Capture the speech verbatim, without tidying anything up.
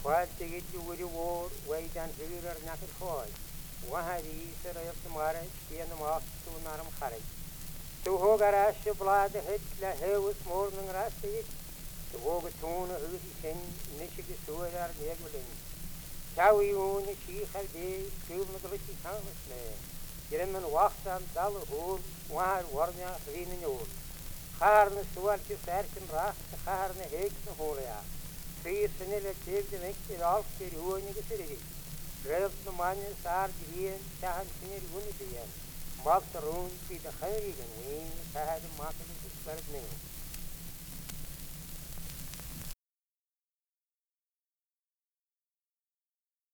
While to get you with your war, wait and figure or not at all. One had easer of the marriage, and the moth to Naram Harry. To Hogarash, blood, the head, the hair was more than rusty. To walk a tone of who he sent, Michigan Suar, Negulin. Tawi oon, she had day, school with the Ricky Thomas man. German walked on dollar hole, one warner, green and old. Harne Suar to certain ras, the Harne Higgs and Holia. Three senile take the next to all the ruining the city. Rev the manas are green, Sahan Sinner Unity. Mob the room, see the Henry and Wayne, Sahad market is very new.